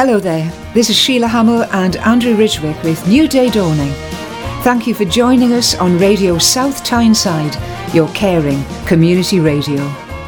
Hello there, this is Sheila Hamill and Andrew Ridgwick with New Day Dawning. Thank you for joining us on Radio South Tyneside, your caring community radio.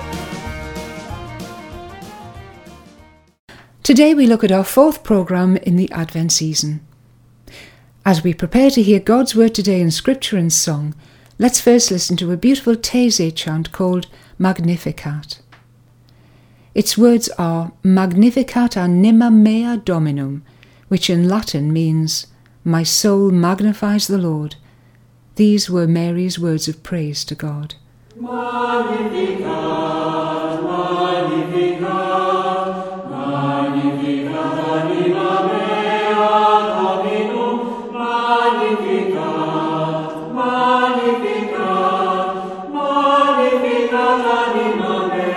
Today we look at our fourth programme in the Advent season. As we prepare to hear God's word today in scripture and song, let's first listen to a beautiful Taizé chant called Magnificat. Its words are Magnificat anima mea Dominum, which in Latin means, My soul magnifies the Lord. These were Mary's words of praise to God. Magnificat, Magnificat, Magnificat anima mea Dominum, Magnificat, Magnificat, Magnificat anima mea.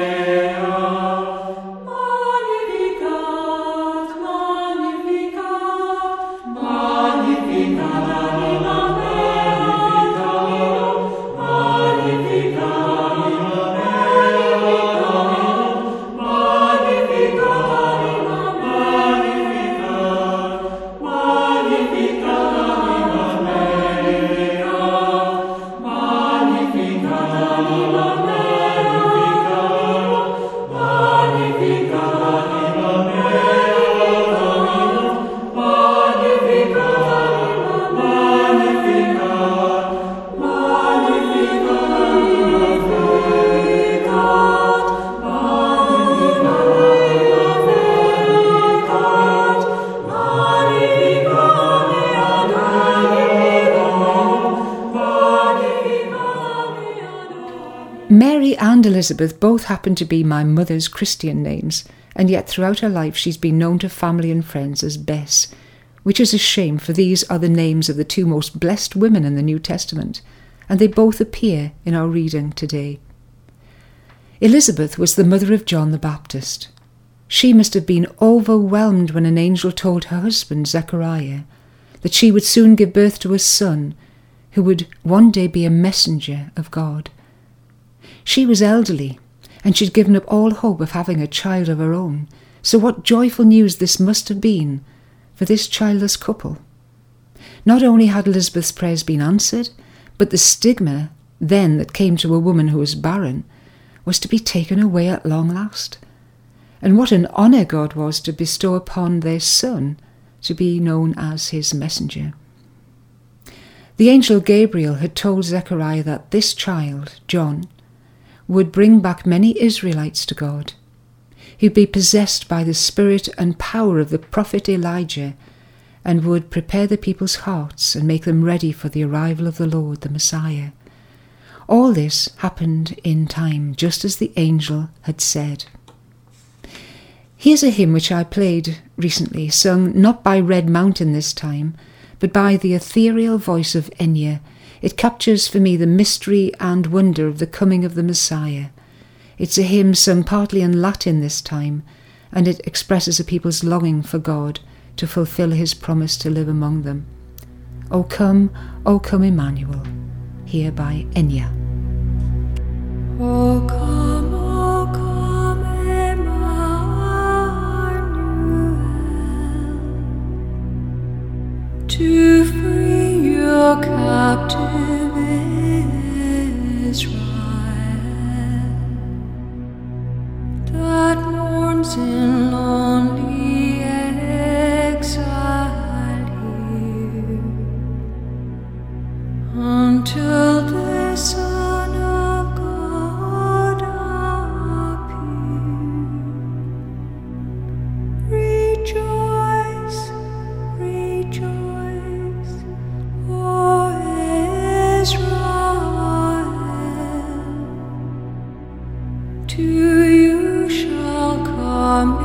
Mary and Elizabeth both happen to be my mother's Christian names, and yet throughout her life she's been known to family and friends as Bess, which is a shame, for these are the names of the two most blessed women in the New Testament, and they both appear in our reading today. Elizabeth was the mother of John the Baptist. She must have been overwhelmed when an angel told her husband, Zechariah, that she would soon give birth to a son who would one day be a messenger of God. She was elderly, and she'd given up all hope of having a child of her own, so what joyful news this must have been for this childless couple. Not only had Elizabeth's prayers been answered, but the stigma then that came to a woman who was barren was to be taken away at long last. And what an honour God was to bestow upon their son to be known as his messenger. The angel Gabriel had told Zechariah that this child, John, would bring back many Israelites to God. He'd be possessed by the spirit and power of the prophet Elijah and would prepare the people's hearts and make them ready for the arrival of the Lord, the Messiah. All this happened in time, just as the angel had said. Here's a hymn which I played recently, sung not by Red Mountain this time, but by the ethereal voice of Enya. It captures for me the mystery and wonder of the coming of the Messiah. It's a hymn sung partly in Latin this time, and it expresses a people's longing for God to fulfill his promise to live among them. O come, Emmanuel, here by Enya. O come, Emmanuel, to free your captive Israel, that mourns in lonely exile here, until the Son of God appear. Rejoice, rejoice, O Israel, to you shall come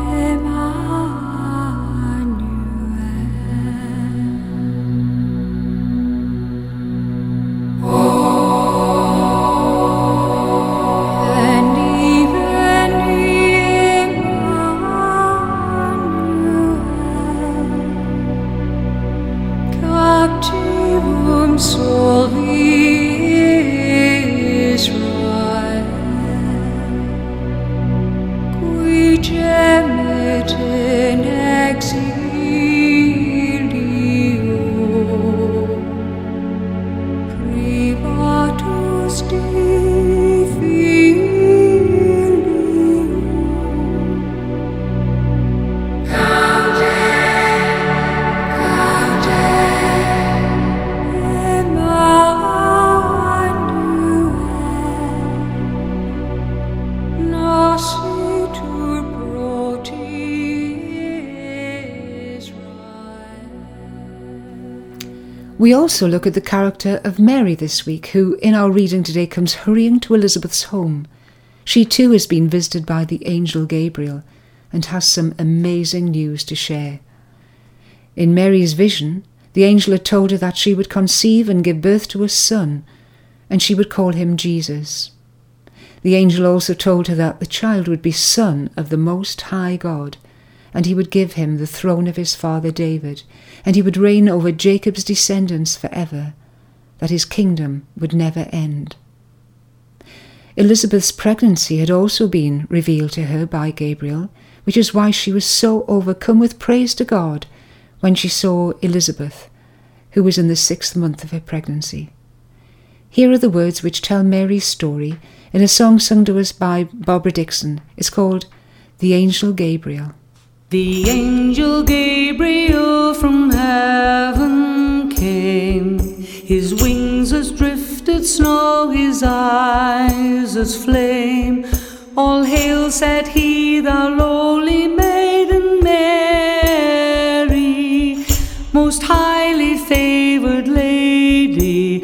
and even Emmanuel, captivum solvi Israel, We also look at the character of Mary this week, who in our reading today comes hurrying to Elizabeth's home. She too has been visited by the angel Gabriel and has some amazing news to share. In Mary's vision, the angel had told her that she would conceive and give birth to a son, and she would call him Jesus. The angel also told her that the child would be son of the Most High God, and he would give him the throne of his father David, and he would reign over Jacob's descendants forever, that his kingdom would never end. Elizabeth's pregnancy had also been revealed to her by Gabriel, which is why she was so overcome with praise to God when she saw Elizabeth, who was in the 6th month of her pregnancy. Here are the words which tell Mary's story in a song sung to us by Barbara Dixon. It's called The Angel Gabriel. The angel Gabriel from heaven came, his wings as drifted snow, his eyes as flame. All hail, said he, thou lowly maiden Mary, most highly favoured lady,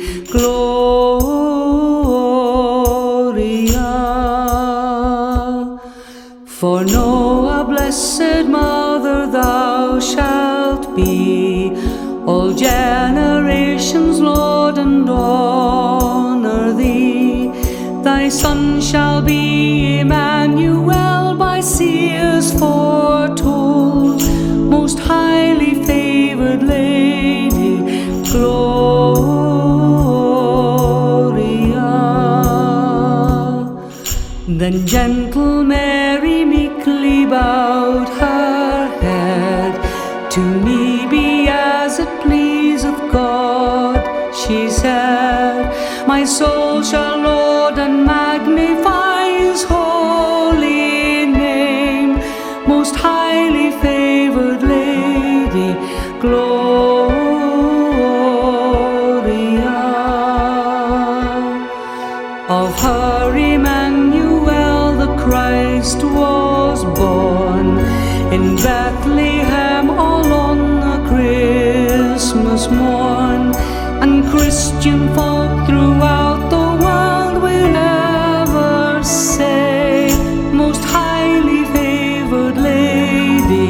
Gloria. For know a blessed mother thou shalt be, all generations laud and honour thee. Thy son shall be Emmanuel, by seers foretold, most highly favoured lady, Gloria. Then gentle Mary meekly bowed her head, to me be as it pleaseth God, she said. My soul shall laud and magnify his holy name, most highly favoured lady, Gloria. Of her Emmanuel the Christ was born, in Bethlehem all on a Christmas morn, and Christian folk throughout the world will ever say, most highly favoured lady,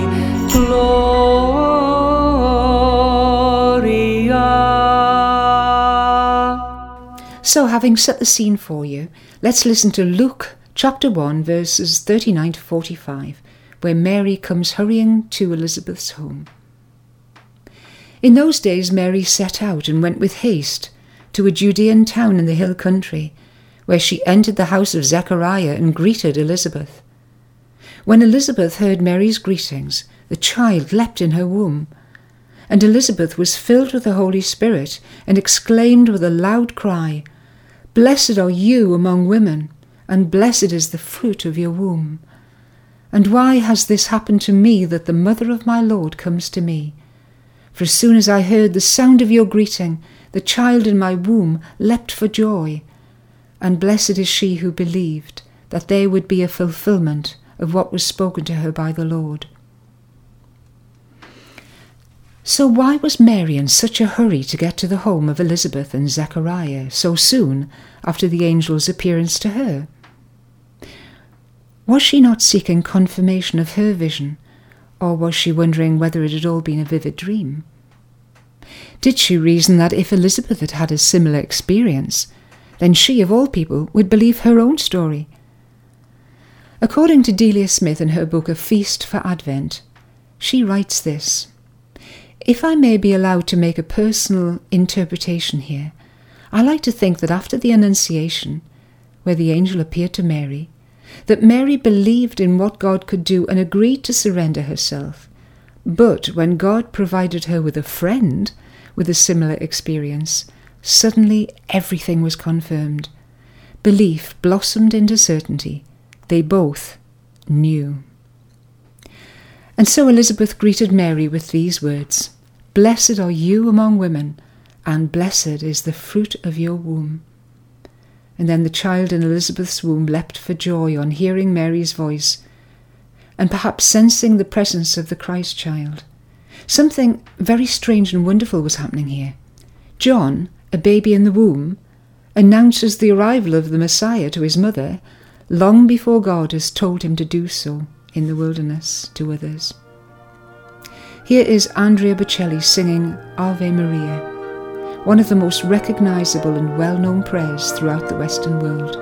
Gloria. So, having set the scene for you, let's listen to Luke chapter 1 verses 39 to 45, where Mary comes hurrying to Elizabeth's home. In those days Mary set out and went with haste to a Judean town in the hill country, where she entered the house of Zechariah and greeted Elizabeth. When Elizabeth heard Mary's greetings, the child leapt in her womb, and Elizabeth was filled with the Holy Spirit and exclaimed with a loud cry, Blessed are you among women, and blessed is the fruit of your womb. And why has this happened to me, that the mother of my Lord comes to me? For as soon as I heard the sound of your greeting, the child in my womb leapt for joy. And blessed is she who believed that there would be a fulfillment of what was spoken to her by the Lord. So why was Mary in such a hurry to get to the home of Elizabeth and Zechariah so soon after the angel's appearance to her? Was she not seeking confirmation of her vision, or was she wondering whether it had all been a vivid dream? Did she reason that if Elizabeth had had a similar experience, then she, of all people, would believe her own story? According to Delia Smith in her book A Feast for Advent, she writes this: If I may be allowed to make a personal interpretation here, I like to think that after the Annunciation, where the angel appeared to Mary, that Mary believed in what God could do and agreed to surrender herself. But when God provided her with a friend with a similar experience, suddenly everything was confirmed. Belief blossomed into certainty. They both knew. And so Elizabeth greeted Mary with these words, Blessed are you among women, and blessed is the fruit of your womb. And then the child in Elizabeth's womb leapt for joy on hearing Mary's voice, and perhaps sensing the presence of the Christ child. Something very strange and wonderful was happening here. John, a baby in the womb, announces the arrival of the Messiah to his mother long before God has told him to do so in the wilderness to others. Here is Andrea Bocelli singing Ave Maria, one of the most recognisable and well-known prayers throughout the Western world.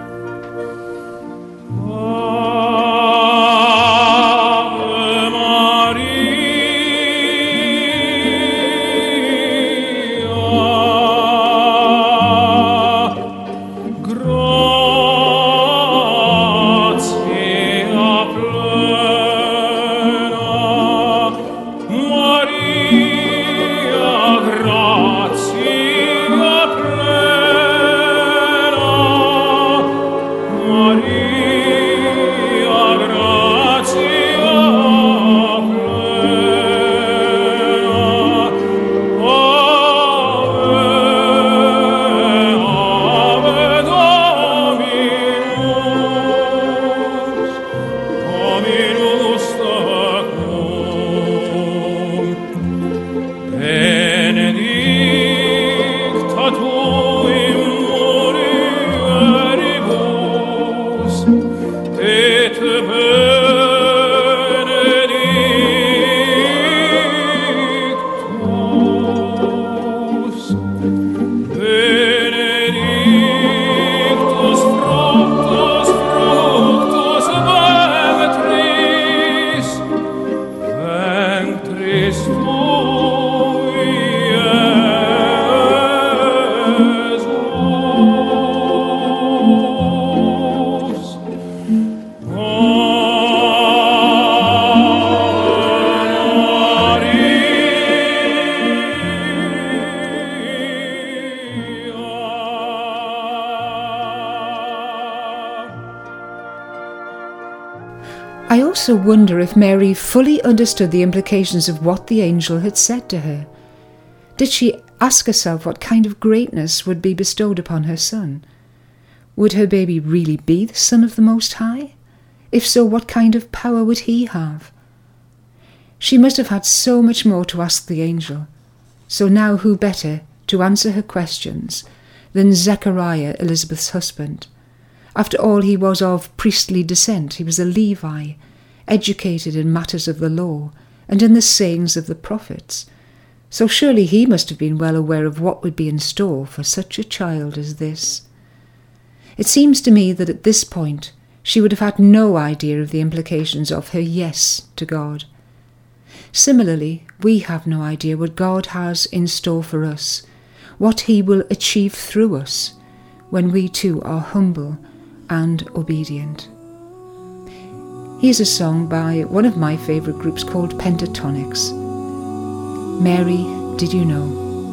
I also wonder if Mary fully understood the implications of what the angel had said to her. Did she ask herself what kind of greatness would be bestowed upon her son? Would her baby really be the Son of the Most High? If so, what kind of power would he have? She must have had so much more to ask the angel. So now who better to answer her questions than Zechariah, Elizabeth's husband? After all, he was of priestly descent. He was a Levi, educated in matters of the law and in the sayings of the prophets. So surely he must have been well aware of what would be in store for such a child as this. It seems to me that at this point she would have had no idea of the implications of her yes to God. Similarly, we have no idea what God has in store for us, what he will achieve through us when we too are humble and obedient. Here's a song by one of my favourite groups called Pentatonics. Mary, did you know?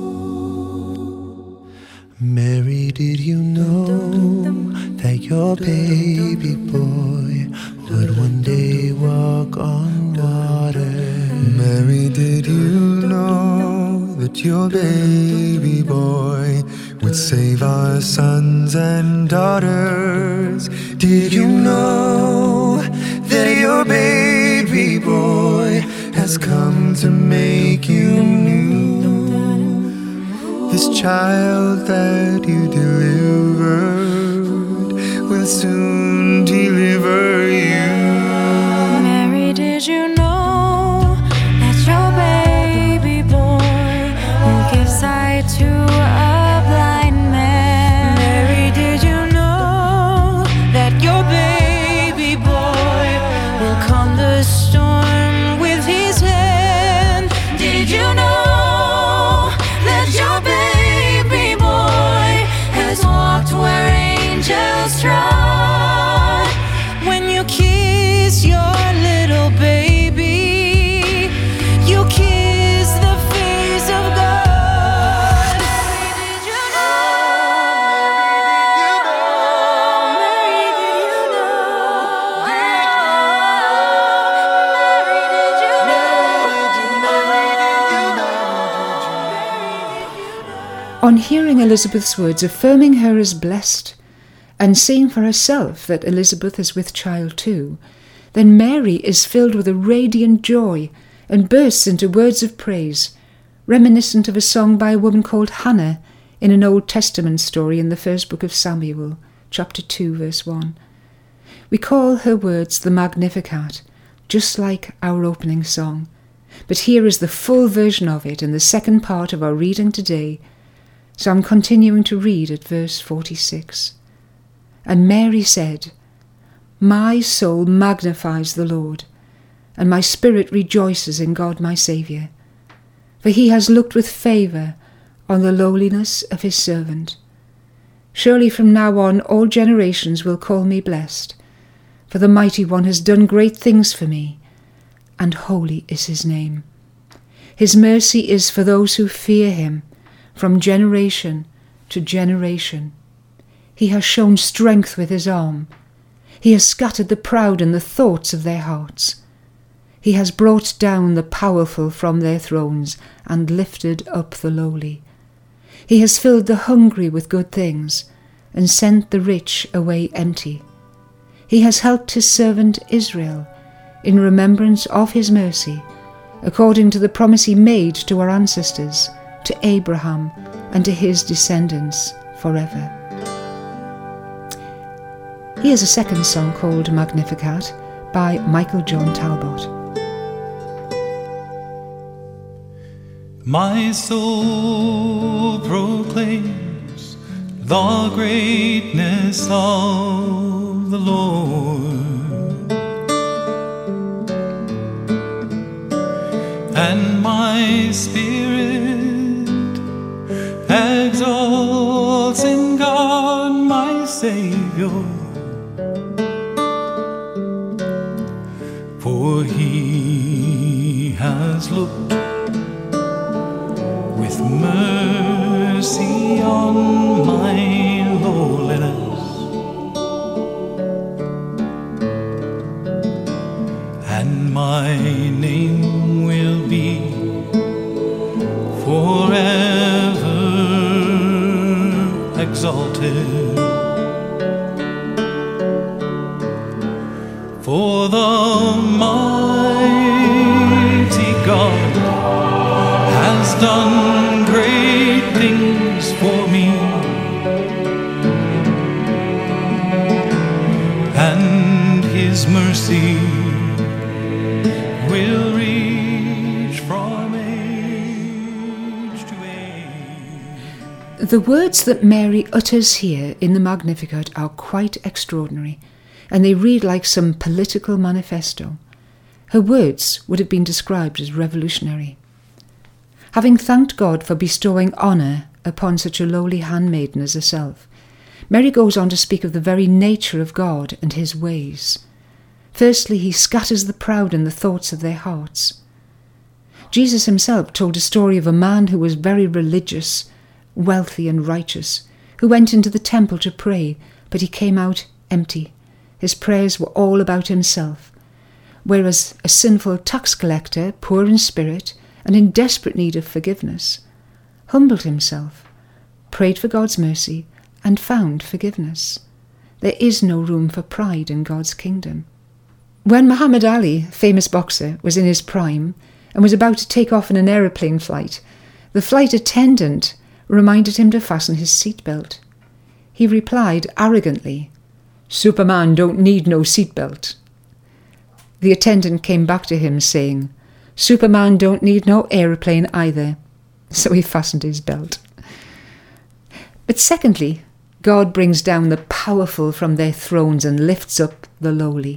Mary, did you know that your baby boy would one day walk on water? Mary, did you know that your baby boy would save our sons and daughters? Did you know that your baby boy has come to make you new? This child that you delivered will soon deliver you. Mary, did you know that your baby boy will give sight to a blind man? Mary, did you know that your baby boy will calm the storm with his hand? Did you know that your baby boy has walked where angels trod? When you kiss your little baby, you kiss the face of God. Mary, did you know? Mary, did you know? Mary, did you know? On hearing Elizabeth's words affirming her as blessed, and seeing for herself that Elizabeth is with child too, then Mary is filled with a radiant joy and bursts into words of praise, reminiscent of a song by a woman called Hannah in an Old Testament story in the first book of Samuel, chapter 2, verse 1. We call her words the Magnificat, just like our opening song. But here is the full version of it in the second part of our reading today. So I'm continuing to read at verse 46. And Mary said, "My soul magnifies the Lord, and my spirit rejoices in God my Saviour. For he has looked with favour on the lowliness of his servant. Surely from now on all generations will call me blessed, for the Mighty One has done great things for me, and holy is his name. His mercy is for those who fear him, from generation to generation. He has shown strength with his arm. He has scattered the proud in the thoughts of their hearts. He has brought down the powerful from their thrones and lifted up the lowly. He has filled the hungry with good things and sent the rich away empty. He has helped his servant Israel in remembrance of his mercy, according to the promise he made to our ancestors, to Abraham and to his descendants forever." Here's a second song called Magnificat by Michael John Talbot. My soul proclaims the greatness of the Lord, and my spirit exalts in God my Saviour, for he has looked with mercy on my lowliness, and my name will be forever exalted. For the mighty God has done great things for me, and his mercy will reach from age to age. The words that Mary utters here in the Magnificat are quite extraordinary, and they read like some political manifesto. Her words would have been described as revolutionary. Having thanked God for bestowing honour upon such a lowly handmaiden as herself, Mary goes on to speak of the very nature of God and his ways. Firstly, he scatters the proud in the thoughts of their hearts. Jesus himself told a story of a man who was very religious, wealthy and righteous, who went into the temple to pray, but he came out empty. His prayers were all about himself, whereas a sinful tax collector, poor in spirit and in desperate need of forgiveness, humbled himself, prayed for God's mercy, and found forgiveness. There is no room for pride in God's kingdom. When Muhammad Ali, famous boxer, was in his prime and was about to take off in an aeroplane flight, the flight attendant reminded him to fasten his seatbelt. He replied arrogantly, "Superman don't need no seatbelt." The attendant came back to him saying, "Superman don't need no aeroplane either." So he fastened his belt. But secondly, God brings down the powerful from their thrones and lifts up the lowly.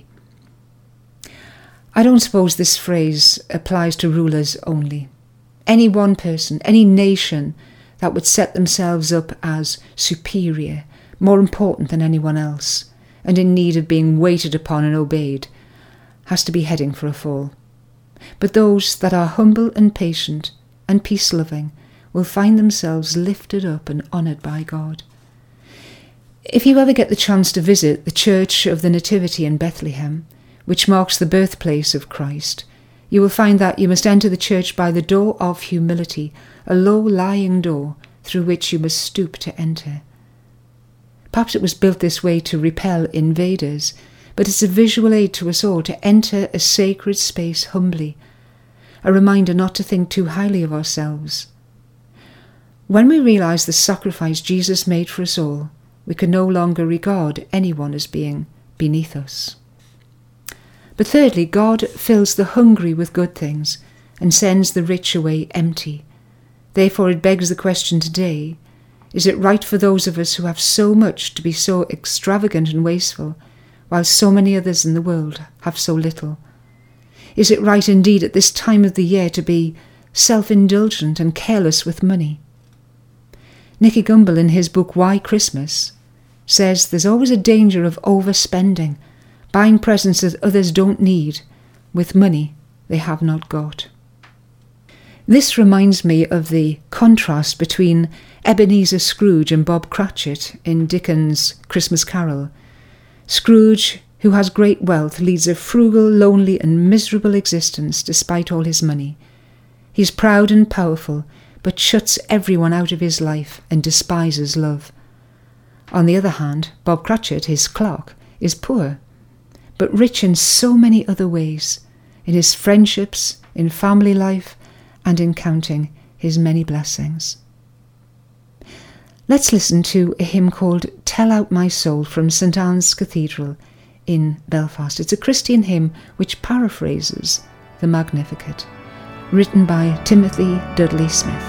I don't suppose this phrase applies to rulers only. Any one person, any nation that would set themselves up as superior, more important than anyone else, and in need of being waited upon and obeyed, has to be heading for a fall. But those that are humble and patient and peace-loving will find themselves lifted up and honoured by God. If you ever get the chance to visit the Church of the Nativity in Bethlehem, which marks the birthplace of Christ, you will find that you must enter the church by the door of humility, a low-lying door through which you must stoop to enter. Perhaps it was built this way to repel invaders, but it's a visual aid to us all to enter a sacred space humbly. a reminder not to think too highly of ourselves. When we realise the sacrifice Jesus made for us all, we can no longer regard anyone as being beneath us. But thirdly, God fills the hungry with good things and sends the rich away empty. Therefore it begs the question today, is it right for those of us who have so much to be so extravagant and wasteful, while so many others in the world have so little? Is it right indeed at this time of the year to be self-indulgent and careless with money? Nicky Gumbel, in his book Why Christmas, says there's always a danger of overspending, buying presents that others don't need with money they have not got. This reminds me of the contrast between Ebenezer Scrooge and Bob Cratchit in Dickens' Christmas Carol. Scrooge, who has great wealth, leads a frugal, lonely and miserable existence despite all his money. He's proud and powerful, but shuts everyone out of his life and despises love. On the other hand, Bob Cratchit, his clerk, is poor, but rich in so many other ways, in his friendships, in family life, and in counting his many blessings. Let's listen to a hymn called Tell Out My Soul from St Anne's Cathedral in Belfast. It's a Christian hymn which paraphrases the Magnificat, written by Timothy Dudley Smith.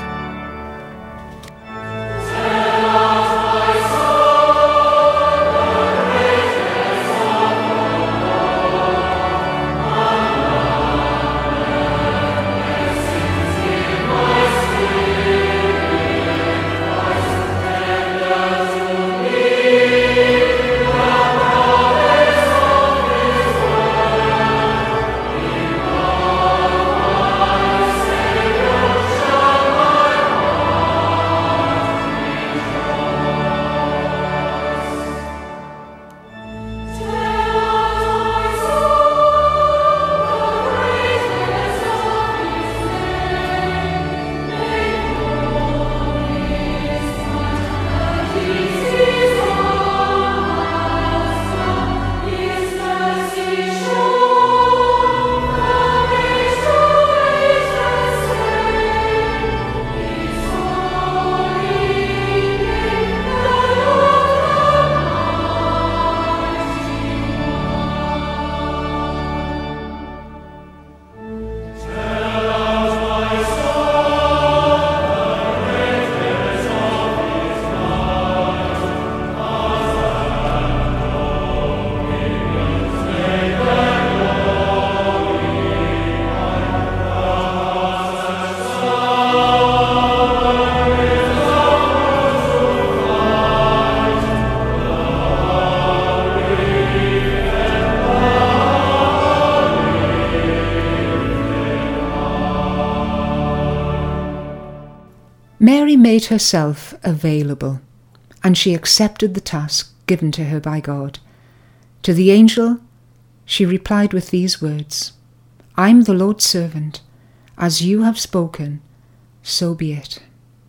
Mary made herself available, and she accepted the task given to her by God. To the angel, she replied with these words, "I'm the Lord's servant. As you have spoken, so be it."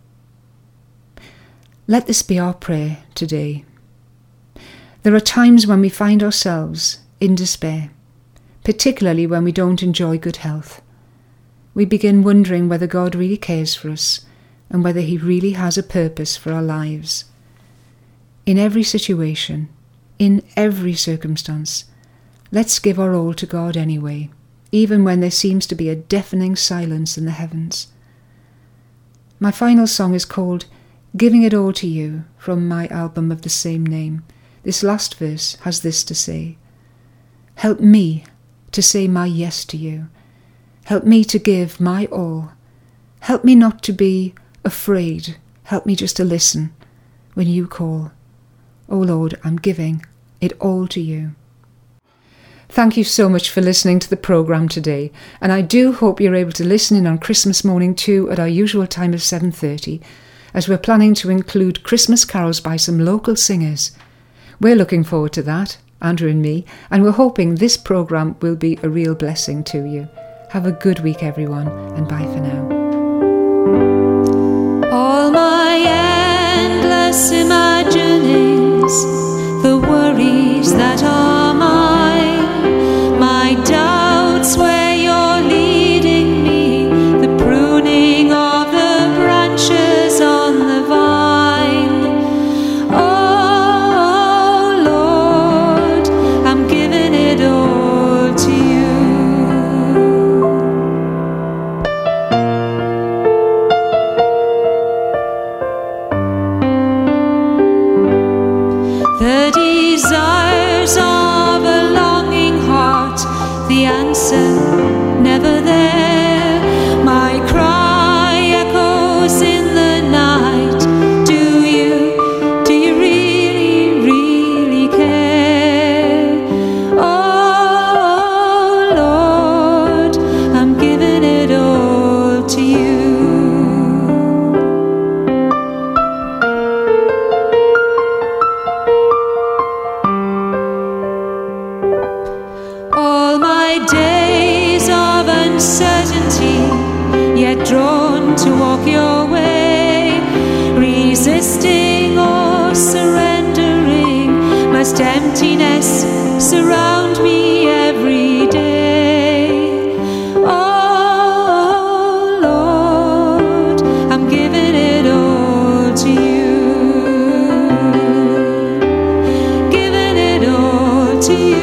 Let this be our prayer today. There are times when we find ourselves in despair, particularly when we don't enjoy good health. We begin wondering whether God really cares for us and whether he really has a purpose for our lives. In every situation, in every circumstance, let's give our all to God anyway, even when there seems to be a deafening silence in the heavens. My final song is called Giving It All to You from my album of the same name. This last verse has this to say: help me to say my yes to you. Help me to give my all. Help me not to be afraid. Help me just to listen when you call. Oh Lord, I'm giving it all to you. Thank you so much for listening to the programme today, and I do hope you're able to listen in on Christmas morning too at our usual time of 7:30, as we're planning to include Christmas carols by some local singers. We're looking forward to that, Andrew and me, and we're hoping this programme will be a real blessing to you. Have a good week everyone, and bye for now. All my endless imaginings, the worries that are mine, my doubts where you're leading me, desires of a longing heart, the answer never there. My cry echoes in the night. Do you really, really care? Oh Lord, I'm giving it all to you. All my days of uncertainty, yet drawn to walk your way, resisting or surrendering, must emptiness surround me every day. Oh Lord, I'm giving it all to you, giving it all to you.